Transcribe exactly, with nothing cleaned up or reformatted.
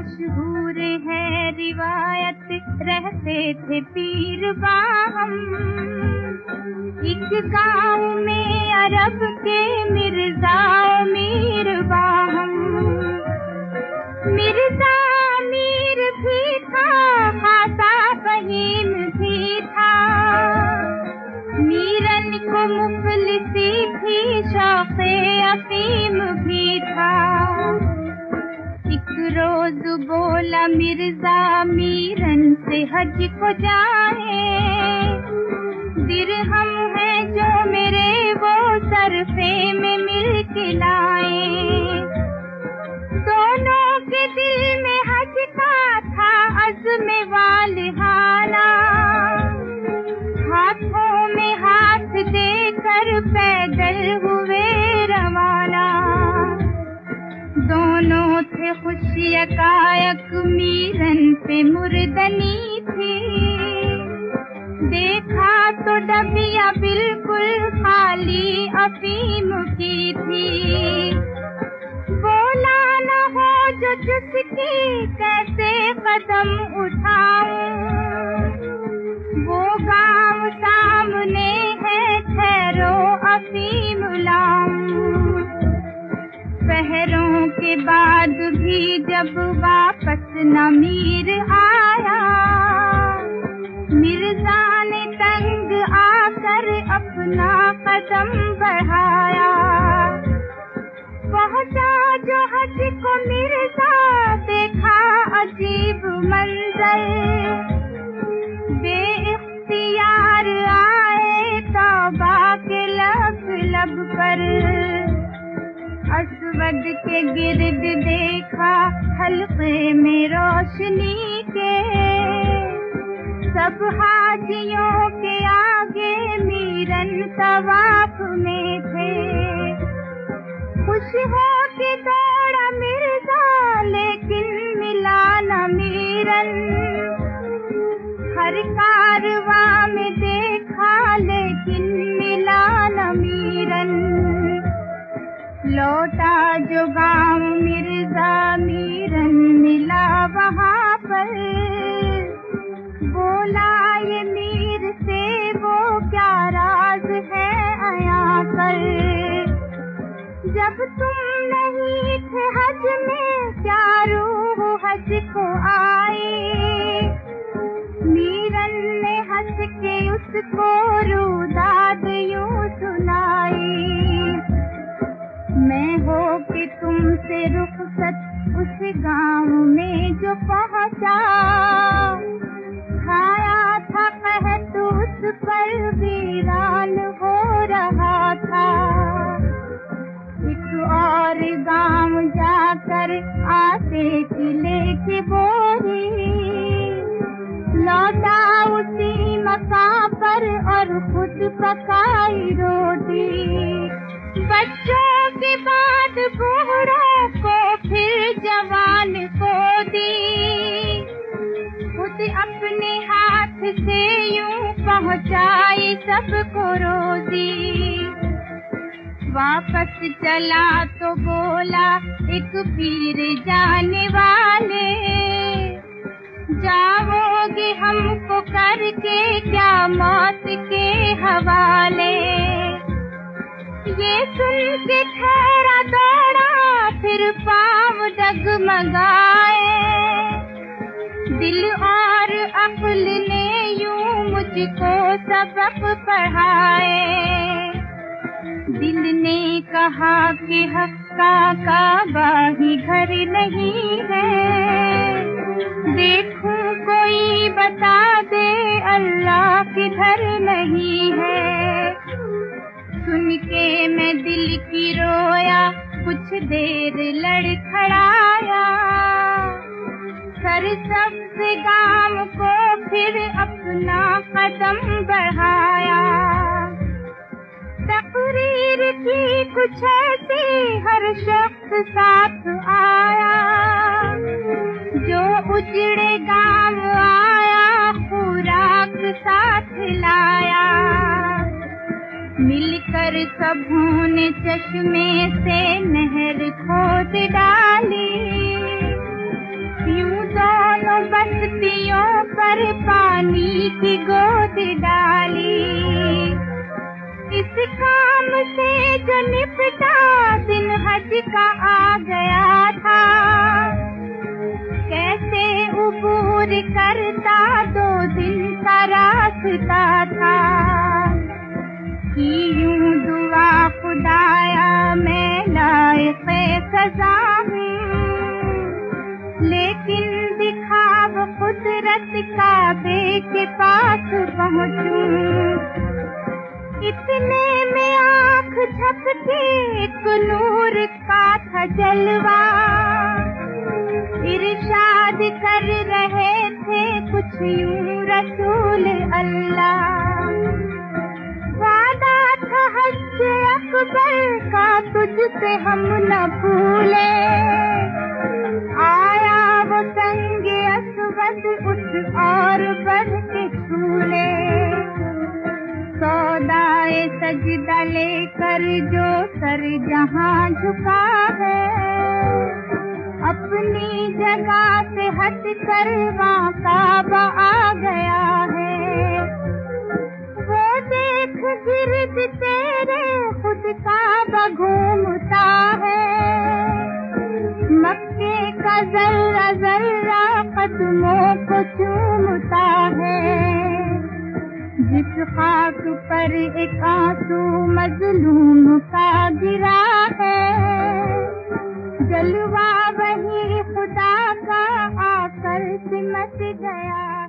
मशहूर है रिवायत, रहते थे पीर बाहम एक गांव में अरब के मिर्जा मीर बाहम। मिर्जा मीर भी था, खासा फहीम भी था, मीरन को मुफलिसी थी, शौक़े अफीम भी था। एक रोज बोला मिर्जा मीरन से हज को जाए, दिरहम है जो मेरे वो सरफे में मिल के लाए। दोनों के दिल में हज का था अज़्म वालिहाना, हाथों में हाथ देकर पैदल हुए रवाना। दोनों थे खुश यकायक, मीरन पे मुर्दनी थी, देखा तो डबिया बिल्कुल खाली अफीम की थी। बोला न हो जो चुस्की, कैसे कदम उठाऊं, वो गांव सामने है, ठहरो अफीम लाऊं। पहरों के बाद भी जब वापस न मीर आया, मिर्जा ने तंग आकर अपना कदम बढ़ाया। पहुंचा जो हज को मिर्जा, देखा अजीब मंजर, बेइख्तियार आए तौबा के लब लब पर। असवद के गिर्द देखा हल्के में रोशनी के, सब हाजियों के आगे मीरन तवाफ में थे। खुश हो के दौड़ा मिर्जा, लेकिन मिला न मीरन, हर कारवां में देखा लेकिन मिला न मीरन। लौटा जो गांव मिर्जा, मीरन मिला वहां पर, बोला ये मीर से वो क्या राज है आया कर। जब तुम नहीं थे हज में, क्या रूह हज को आई, मीरन ने हंस के उसको रुदाद यूं सुनाई। मैं हो कि तुमसे रुखसत उस गांव में जो पहुंचा, छाया था कहत उस पर, वीरान हो रहा था। एक और गांव जाकर आटे की लेके बोरी, लौटा उसी मकां पर और खुद पकाई रोटी। बच्चों के बाद बूढ़ों को, फिर जवान को दी, खुद अपने हाथ से यूं पहुंचाई सबको रोजी। वापस चला तो बोला एक पीर जाने वाले, जाओगे हमको करके क्या मौत के हवाले। ये सुन के ठहरा दौड़ा, फिर पाँव डगमगाए, दिल और अक्ल ने यूं मुझको सबक पढ़ाए। दिल ने कहा कि हक्का काबा ही घर नहीं है, देखूं कोई बता दे अल्लाह किधर नहीं है। सुन के मैं दिल की रोया, कुछ देर लड़खड़ाया, सरसब्ज़ गाम को फिर अपना कदम बढ़ाया। तकरीर की कुछ ऐसी हर शख्स साथ आया, जो उजड़े गाम आया खुराक साथ लाया। मिलकर सबों ने चश्मे से नहर खोद डाली, बस्तियों पर पानी की गोद डाली। इस काम से जो निपटा दिन हज का आ गया था, कैसे उबूर करता दो दिन का रास्ता था। कि यूं दुआ खुदाया मैं लायक़े सज़ा हूँ, लेकिन दिखाव कुदरत काबे के पास पहुँचूं। इतने में आँख झपके एक नूर का था जलवा, इरशाद कर रहे थे कुछ यूं रसूल अल्लाह। वादा था हज अकबर का तुझसे हम न भूले, आया वो संगे असवद उठ और बढ़ के झूले। सौदाए सजदा लेकर जो सर जहां झुका है, अपनी जगह से हट कर वहाँ काबा आ गया है। वो देख गिर्द तेरे खुद काबा घूमता है, मक्के का जर्रा जर्रा कदमों को चूमता है। जिस खाक पर एक आंसू मजलूम का गिरा है, जलवा वही खुदा का आकर सिमट गया।